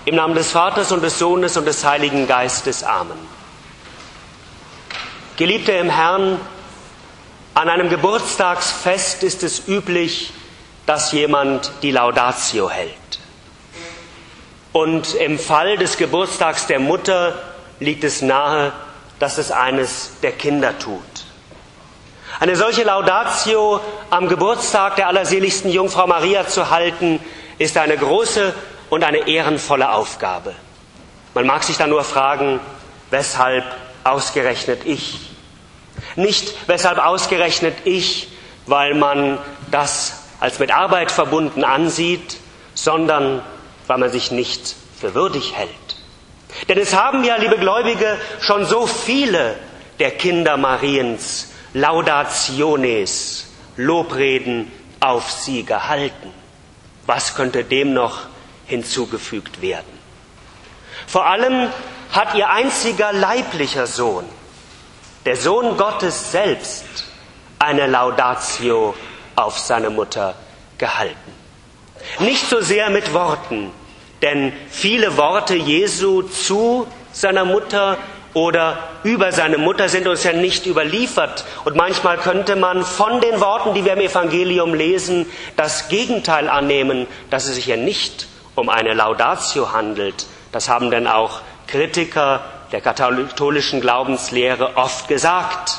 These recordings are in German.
Im Namen des Vaters und des Sohnes und des Heiligen Geistes. Amen. Geliebte im Herrn, an einem Geburtstagsfest ist es üblich, dass jemand die Laudatio hält. Und im Fall des Geburtstags der Mutter liegt es nahe, dass es eines der Kinder tut. Eine solche Laudatio am Geburtstag der allerseligsten Jungfrau Maria zu halten, ist eine große und eine ehrenvolle Aufgabe. Man mag sich dann nur fragen, weshalb ausgerechnet ich? Nicht, weshalb ausgerechnet ich, weil man das als mit Arbeit verbunden ansieht, sondern weil man sich nicht für würdig hält. Denn es haben ja, liebe Gläubige, schon so viele der Kinder Mariens Laudationes, Lobreden auf sie gehalten. Was könnte dem noch hinzugefügt werden? Vor allem hat ihr einziger leiblicher Sohn, der Sohn Gottes selbst, eine Laudatio auf seine Mutter gehalten. Nicht so sehr mit Worten, denn viele Worte Jesu zu seiner Mutter oder über seine Mutter sind uns ja nicht überliefert. Und manchmal könnte man von den Worten, die wir im Evangelium lesen, das Gegenteil annehmen, dass es sich ja nicht um eine Laudatio handelt. Das haben denn auch Kritiker der katholischen Glaubenslehre oft gesagt.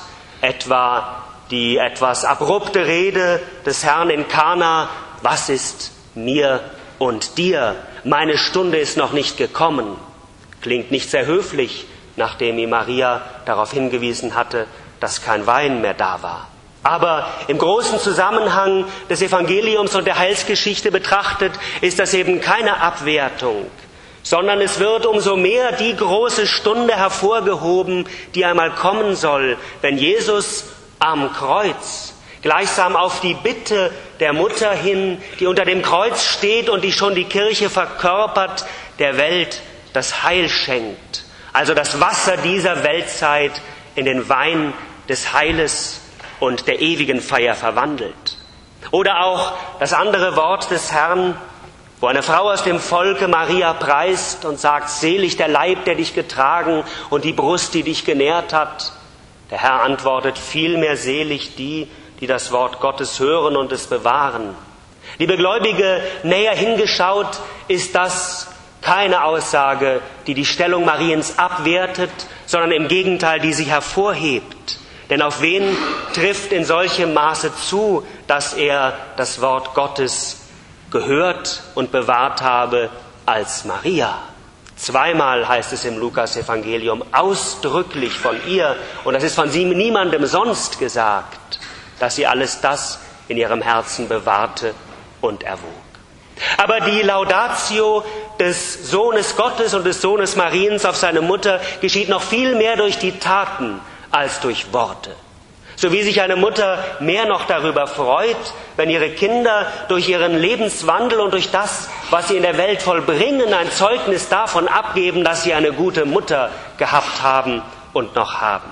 Etwa die etwas abrupte Rede des Herrn in Kana: Was ist mir und dir? Meine Stunde ist noch nicht gekommen. Klingt nicht sehr höflich, nachdem ihm Maria darauf hingewiesen hatte, dass kein Wein mehr da war. Aber im großen Zusammenhang des Evangeliums und der Heilsgeschichte betrachtet, ist das eben keine Abwertung, sondern es wird umso mehr die große Stunde hervorgehoben, die einmal kommen soll, wenn Jesus am Kreuz gleichsam auf die Bitte der Mutter hin, die unter dem Kreuz steht und die schon die Kirche verkörpert, der Welt das Heil schenkt. Also das Wasser dieser Weltzeit in den Wein des Heiles und der ewigen Feier verwandelt. Oder auch das andere Wort des Herrn, wo eine Frau aus dem Volke Maria preist und sagt: Selig der Leib, der dich getragen, und die Brust, die dich genährt hat. Der Herr antwortet: Vielmehr selig die, die das Wort Gottes hören und es bewahren. Liebe Gläubige, näher hingeschaut ist das keine Aussage, die die Stellung Mariens abwertet, sondern im Gegenteil, die sie hervorhebt. Denn auf wen trifft in solchem Maße zu, dass er das Wort Gottes gehört und bewahrt habe, als Maria? Zweimal heißt es im Lukas-Evangelium ausdrücklich von ihr, und das ist von sie niemandem sonst gesagt, dass sie alles das in ihrem Herzen bewahrte und erwog. Aber die Laudatio des Sohnes Gottes und des Sohnes Mariens auf seine Mutter geschieht noch viel mehr durch die Taten als durch Worte. So wie sich eine Mutter mehr noch darüber freut, wenn ihre Kinder durch ihren Lebenswandel und durch das, was sie in der Welt vollbringen, ein Zeugnis davon abgeben, dass sie eine gute Mutter gehabt haben und noch haben.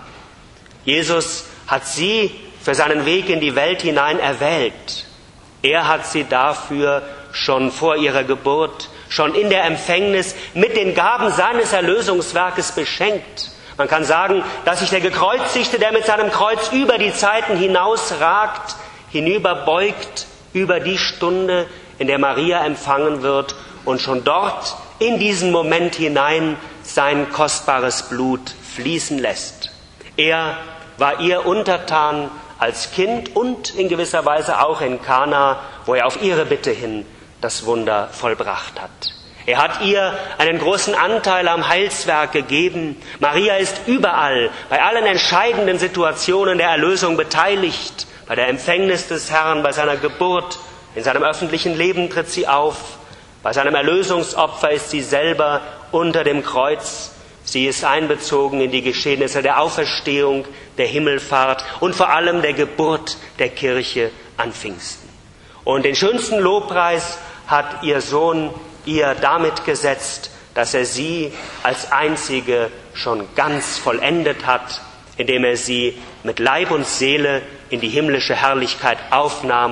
Jesus hat sie für seinen Weg in die Welt hinein erwählt. Er hat sie dafür schon vor ihrer Geburt, schon in der Empfängnis mit den Gaben seines Erlösungswerkes beschenkt. Man kann sagen, dass sich der Gekreuzigte, der mit seinem Kreuz über die Zeiten hinausragt, hinüberbeugt über die Stunde, in der Maria empfangen wird und schon dort in diesen Moment hinein sein kostbares Blut fließen lässt. Er war ihr untertan als Kind und in gewisser Weise auch in Kana, wo er auf ihre Bitte hin das Wunder vollbracht hat. Er hat ihr einen großen Anteil am Heilswerk gegeben. Maria ist überall, bei allen entscheidenden Situationen der Erlösung beteiligt. Bei der Empfängnis des Herrn, bei seiner Geburt, in seinem öffentlichen Leben tritt sie auf. Bei seinem Erlösungsopfer ist sie selber unter dem Kreuz. Sie ist einbezogen in die Geschehnisse der Auferstehung, der Himmelfahrt und vor allem der Geburt der Kirche an Pfingsten. Und den schönsten Lobpreis hat ihr Sohn ihr damit gesetzt, dass er sie als einzige schon ganz vollendet hat, indem er sie mit Leib und Seele in die himmlische Herrlichkeit aufnahm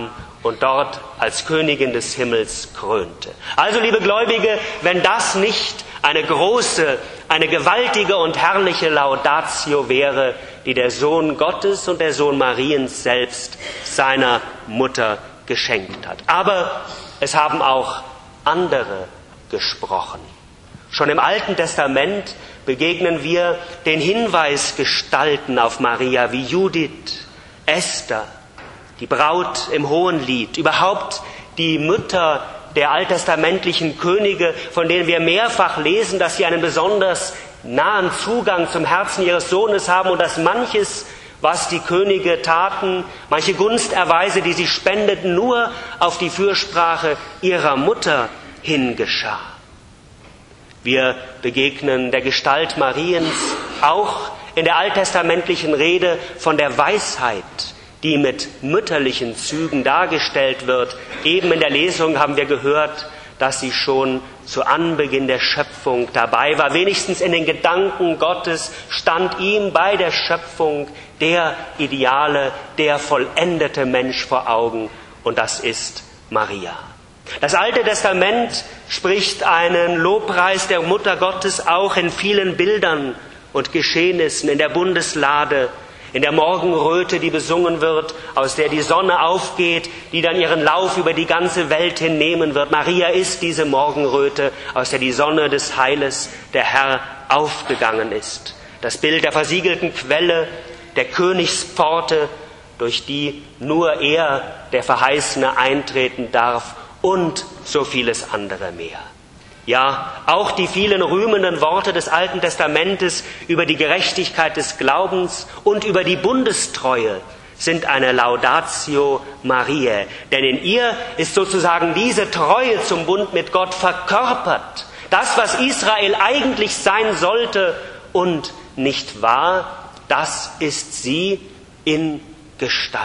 und dort als Königin des Himmels krönte. Also, liebe Gläubige, wenn das nicht eine große, eine gewaltige und herrliche Laudatio wäre, die der Sohn Gottes und der Sohn Mariens selbst seiner Mutter geschenkt hat. Aber es haben auch andere gesprochen. Schon im Alten Testament begegnen wir den Hinweisgestalten auf Maria wie Judith, Esther, die Braut im Hohenlied, überhaupt die Mütter der alttestamentlichen Könige, von denen wir mehrfach lesen, dass sie einen besonders nahen Zugang zum Herzen ihres Sohnes haben und dass manches, was die Könige taten, manche Gunsterweise, die sie spendeten, nur auf die Fürsprache ihrer Mutter hingeschah. Wir begegnen der Gestalt Mariens auch in der alttestamentlichen Rede von der Weisheit, die mit mütterlichen Zügen dargestellt wird. Eben in der Lesung haben wir gehört, dass sie schon zu Anbeginn der Schöpfung dabei war. Wenigstens in den Gedanken Gottes stand ihm bei der Schöpfung der ideale, der vollendete Mensch vor Augen, und das ist Maria. Das Alte Testament spricht einen Lobpreis der Mutter Gottes auch in vielen Bildern und Geschehnissen, in der Bundeslade, in der Morgenröte, die besungen wird, aus der die Sonne aufgeht, die dann ihren Lauf über die ganze Welt hinnehmen wird. Maria ist diese Morgenröte, aus der die Sonne des Heiles, der Herr, aufgegangen ist. Das Bild der versiegelten Quelle, der Königspforte, durch die nur er, der Verheißene, eintreten darf, und so vieles andere mehr. Ja, auch die vielen rühmenden Worte des Alten Testamentes über die Gerechtigkeit des Glaubens und über die Bundestreue sind eine Laudatio Mariae. Denn in ihr ist sozusagen diese Treue zum Bund mit Gott verkörpert. Das, was Israel eigentlich sein sollte und nicht war, das ist sie in Gestalt.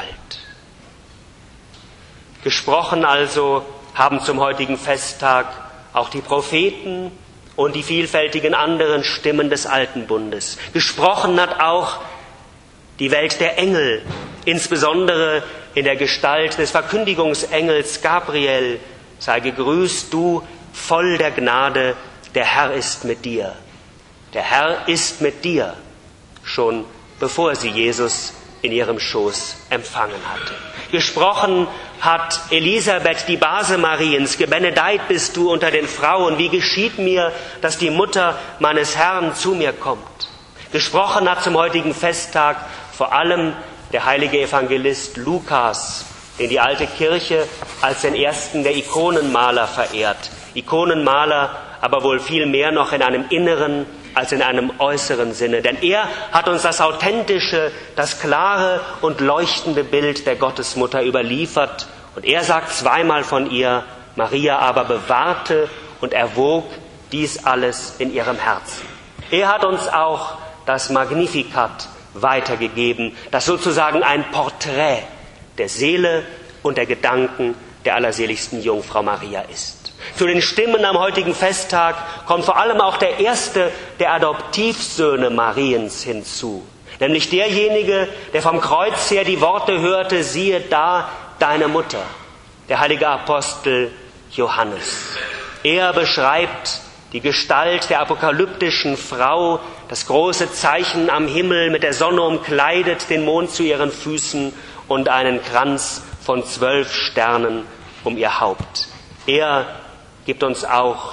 Gesprochen also haben zum heutigen Festtag auch die Propheten und die vielfältigen anderen Stimmen des Alten Bundes. Gesprochen hat auch die Welt der Engel, insbesondere in der Gestalt des Verkündigungsengels Gabriel. Sei gegrüßt, du voll der Gnade, der Herr ist mit dir. Der Herr ist mit dir, schon bevor sie Jesus in ihrem Schoß empfangen hatte. Gesprochen hat Elisabeth, die Base Mariens, gebenedeit bist du unter den Frauen, wie geschieht mir, dass die Mutter meines Herrn zu mir kommt. Gesprochen hat zum heutigen Festtag vor allem der heilige Evangelist Lukas, den die alte Kirche als den ersten der Ikonenmaler verehrt. Ikonenmaler, aber wohl viel mehr noch in einem inneren als in einem äußeren Sinne. Denn er hat uns das authentische, das klare und leuchtende Bild der Gottesmutter überliefert. Und er sagt zweimal von ihr, Maria aber bewahrte und erwog dies alles in ihrem Herzen. Er hat uns auch das Magnificat weitergegeben, das sozusagen ein Porträt der Seele und der Gedanken der allerseligsten Jungfrau Maria ist. Zu den Stimmen am heutigen Festtag kommt vor allem auch der erste der Adoptivsöhne Mariens hinzu, nämlich derjenige, der vom Kreuz her die Worte hörte, siehe da deine Mutter, der heilige Apostel Johannes. Er beschreibt die Gestalt der apokalyptischen Frau, das große Zeichen am Himmel mit der Sonne umkleidet, den Mond zu ihren Füßen und einen Kranz von 12 Sternen um ihr Haupt. Er gibt uns auch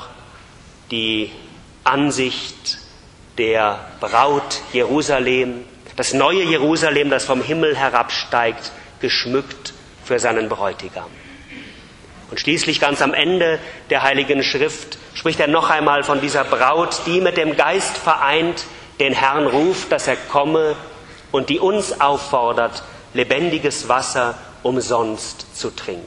die Ansicht der Braut Jerusalem, das neue Jerusalem, das vom Himmel herabsteigt, geschmückt für seinen Bräutigam. Und schließlich ganz am Ende der Heiligen Schrift spricht er noch einmal von dieser Braut, die mit dem Geist vereint den Herrn ruft, dass er komme, und die uns auffordert, lebendiges Wasser umsonst zu trinken.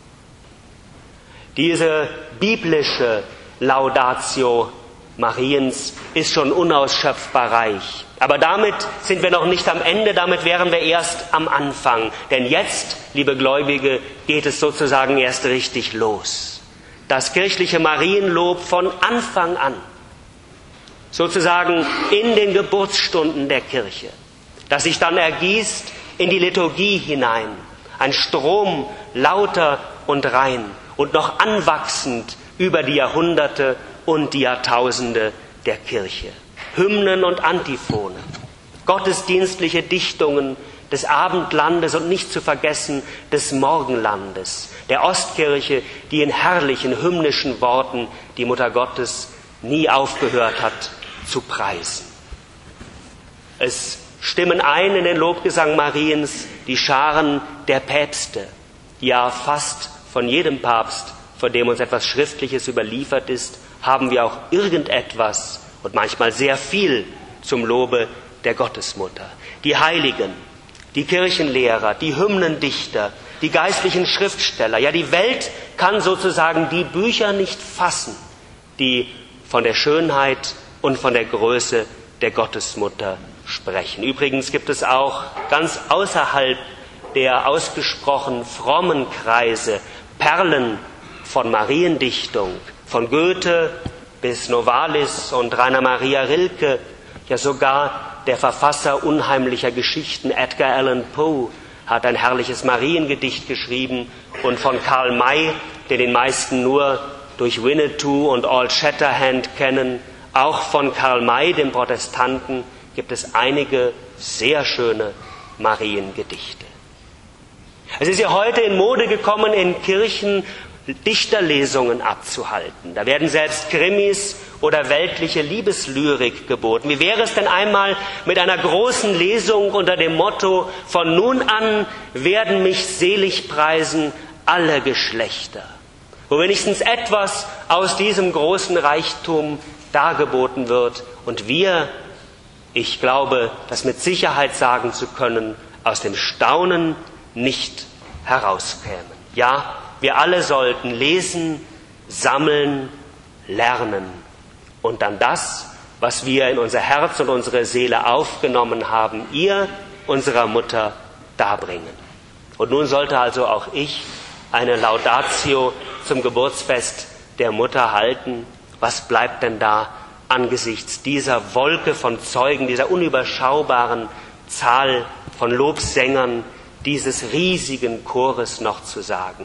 Diese biblische Laudatio Mariens ist schon unausschöpfbar reich. Aber damit sind wir noch nicht am Ende, damit wären wir erst am Anfang. Denn jetzt, liebe Gläubige, geht es sozusagen erst richtig los. Das kirchliche Marienlob von Anfang an, sozusagen in den Geburtsstunden der Kirche, das sich dann ergießt in die Liturgie hinein. Ein Strom lauter und rein und noch anwachsend über die Jahrhunderte und die Jahrtausende der Kirche. Hymnen und Antiphonen, gottesdienstliche Dichtungen des Abendlandes und nicht zu vergessen des Morgenlandes, der Ostkirche, die in herrlichen hymnischen Worten die Mutter Gottes nie aufgehört hat zu preisen. Es stimmen ein in den Lobgesang Mariens die Scharen der Päpste, ja fast von jedem Papst, von dem uns etwas Schriftliches überliefert ist, haben wir auch irgendetwas und manchmal sehr viel zum Lobe der Gottesmutter. Die Heiligen, die Kirchenlehrer, die Hymnendichter, die geistlichen Schriftsteller, ja die Welt kann sozusagen die Bücher nicht fassen, die von der Schönheit und von der Größe der Gottesmutter sprechen. Übrigens gibt es auch ganz außerhalb der ausgesprochen frommen Kreise Perlen von Mariendichtung, von Goethe bis Novalis und Rainer Maria Rilke, ja sogar der Verfasser unheimlicher Geschichten Edgar Allan Poe hat ein herrliches Mariengedicht geschrieben und von Karl May, den die meisten nur durch Winnetou und Old Shatterhand kennen, auch von Karl May, dem Protestanten, gibt es einige sehr schöne Mariengedichte. Es ist ja heute in Mode gekommen, in Kirchen Dichterlesungen abzuhalten. Da werden selbst Krimis oder weltliche Liebeslyrik geboten. Wie wäre es denn einmal mit einer großen Lesung unter dem Motto: Von nun an werden mich selig preisen alle Geschlechter, wo wenigstens etwas aus diesem großen Reichtum dargeboten wird und wir, ich glaube, das mit Sicherheit sagen zu können, aus dem Staunen nicht herauskämen. Ja, wir alle sollten lesen, sammeln, lernen und dann das, was wir in unser Herz und unsere Seele aufgenommen haben, ihr, unserer Mutter, darbringen. Und nun sollte also auch ich eine Laudatio zum Geburtsfest der Mutter halten. Was bleibt denn da angesichts dieser Wolke von Zeugen, dieser unüberschaubaren Zahl von Lobsängern, dieses riesigen Chores noch zu sagen?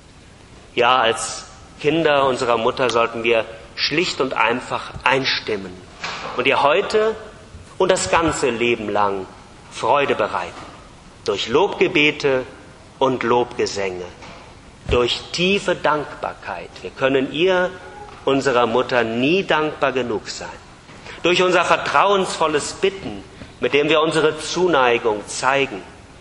Ja, als Kinder unserer Mutter sollten wir schlicht und einfach einstimmen und ihr heute und das ganze Leben lang Freude bereiten. Durch Lobgebete und Lobgesänge, durch tiefe Dankbarkeit. Wir können ihr, unserer Mutter, nie dankbar genug sein. Durch unser vertrauensvolles Bitten, mit dem wir unsere Zuneigung zeigen.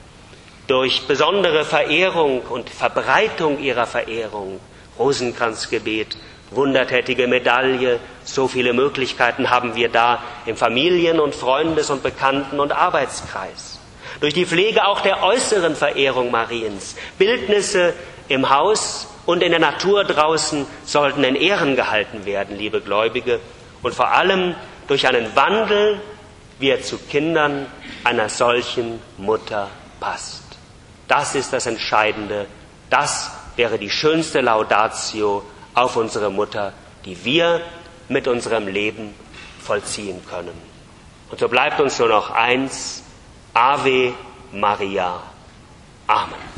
Durch besondere Verehrung und Verbreitung ihrer Verehrung, Rosenkranzgebet, wundertätige Medaille, so viele Möglichkeiten haben wir da im Familien- und Freundes- und Bekannten- und Arbeitskreis. Durch die Pflege auch der äußeren Verehrung Mariens, Bildnisse im Haus und in der Natur draußen sollten in Ehren gehalten werden, liebe Gläubige, und vor allem durch einen Wandel, wie er zu Kindern einer solchen Mutter passt. Das ist das Entscheidende. Das wäre die schönste Laudatio auf unsere Mutter, die wir mit unserem Leben vollziehen können. Und so bleibt uns nur noch eins: Ave Maria. Amen.